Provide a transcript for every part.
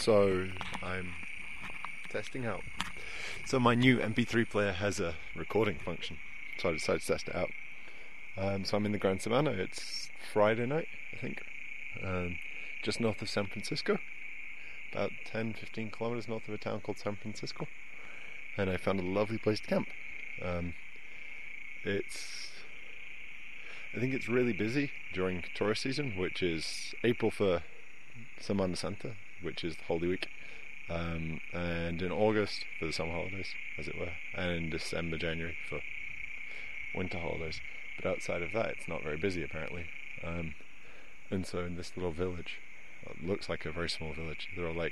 So I'm testing out. So my new MP3 player has a recording function, so I decided to test it out. So I'm in the Grand Savannah. It's Friday night, I think, just north of San Francisco, about 10-15 kilometers north of a town called San Francisco, and I found a lovely place to camp. I think it's really busy during tourist season, which is April for Semana Santa, which is the Holy Week, and in August for the summer holidays, as it were, and in December, January for winter holidays. But outside of that, it's not very busy apparently. And so in this little village, it looks like a very small village, there are like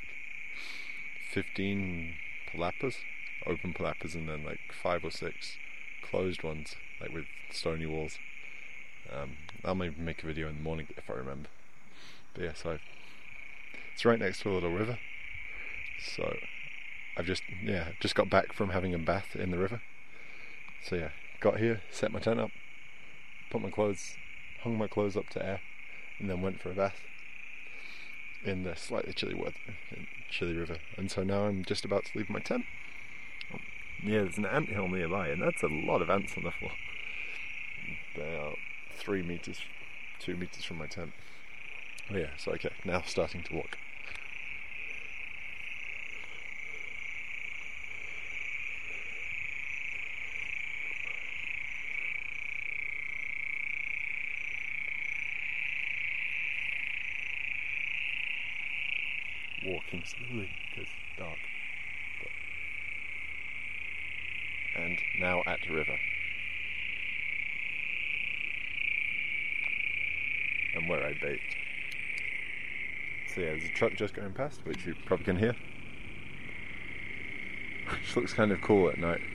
15 palapas, open palapas, and then like 5 or 6 closed ones, like with stony walls. I'll maybe make a video in the morning if I remember. But yeah, so it's right next to a little river. So I've just got back from having a bath in the river. So yeah, got here, set my tent up, put my clothes, hung my clothes up to air, and then went for a bath in the slightly chilly river. And so now I'm just about to leave my tent. Yeah, there's an ant hill nearby, and that's a lot of ants on the floor. They are 2 meters from my tent. Oh yeah, so okay, now starting to walk. Walking slowly because it's dark. And now at the river. And where I bathed. So yeah, there's a truck just going past, which you probably can hear. Which looks kind of cool at night.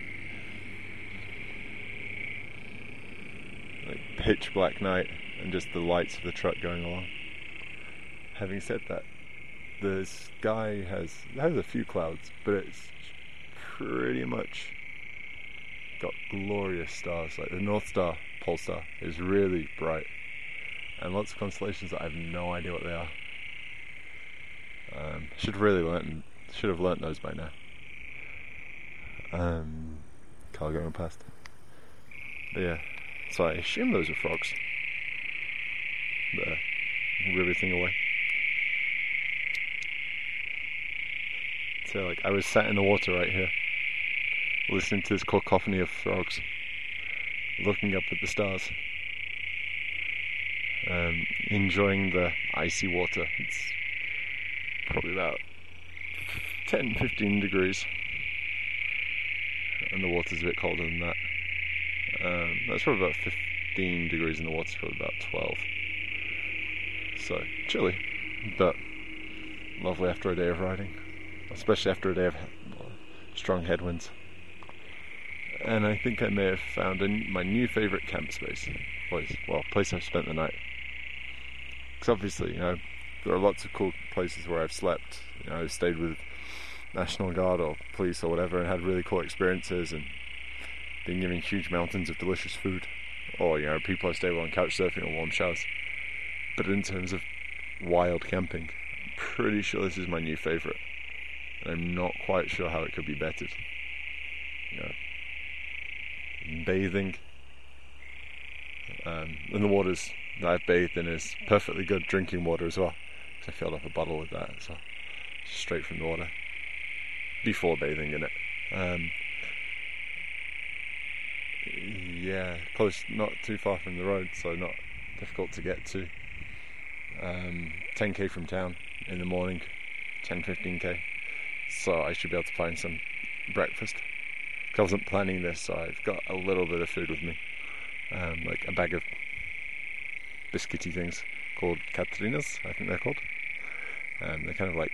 Like pitch black night and just the lights of the truck going along. Having said that, the sky has a few clouds, but it's pretty much got glorious stars. Like the North Star, Pole Star, is really bright, and lots of constellations that I have no idea what they are. Should have learnt those by now. Car going past. But yeah, so I assume those are frogs. They're riveting away. So like I was sat in the water right here, listening to this cacophony of frogs, looking up at the stars, enjoying the icy water. It's probably about 10-15 degrees, and the water's a bit colder than that. That's probably about 15 degrees, and the water's probably about 12. So chilly, but lovely after a day of riding, especially after a day of strong headwinds. And I think I may have found my new favourite camp place I've spent the night. Because obviously, there are lots of cool places where I've slept. I've stayed with National Guard or police or whatever and had really cool experiences and been given huge mountains of delicious food. Or, people I stay with on couch surfing or warm showers. But in terms of wild camping, I'm pretty sure this is my new favourite. And I'm not quite sure how it could be bettered. Bathing, and the waters that I've bathed in is perfectly good drinking water as well, because I filled up a bottle with that, so straight from the water before bathing in it. Yeah, close, not too far from the road, so not difficult to get to. 10k from town in the morning, 10-15k, so I should be able to find some breakfast. I wasn't planning this, so I've got a little bit of food with me, like a bag of biscuity things called Catrinas, I think they're called. They're kind of like,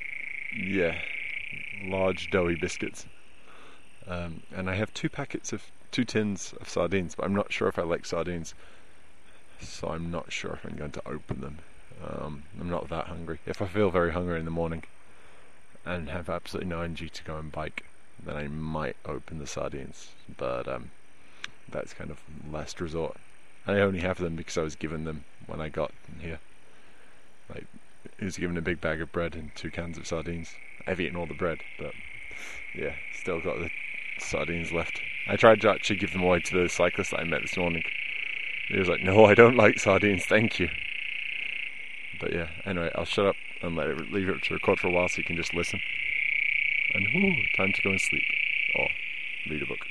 large doughy biscuits. And I have 2 tins of sardines, but I'm not sure if I like sardines, so I'm not sure if I'm going to open them. I'm not that hungry. If I feel very hungry in the morning and have absolutely no energy to go and bike, then I might open the sardines, but that's kind of last resort. I only have them because I was given them when I got here. Like, I was given a big bag of bread and 2 cans of sardines, I've eaten all the bread, but yeah, still got the sardines left. I tried to actually give them away to the cyclist that I met this morning. He was like, "No, I don't like sardines, thank you." But yeah, anyway, I'll shut up and leave it to record for a while so you can just listen. And time to go and sleep or read a book.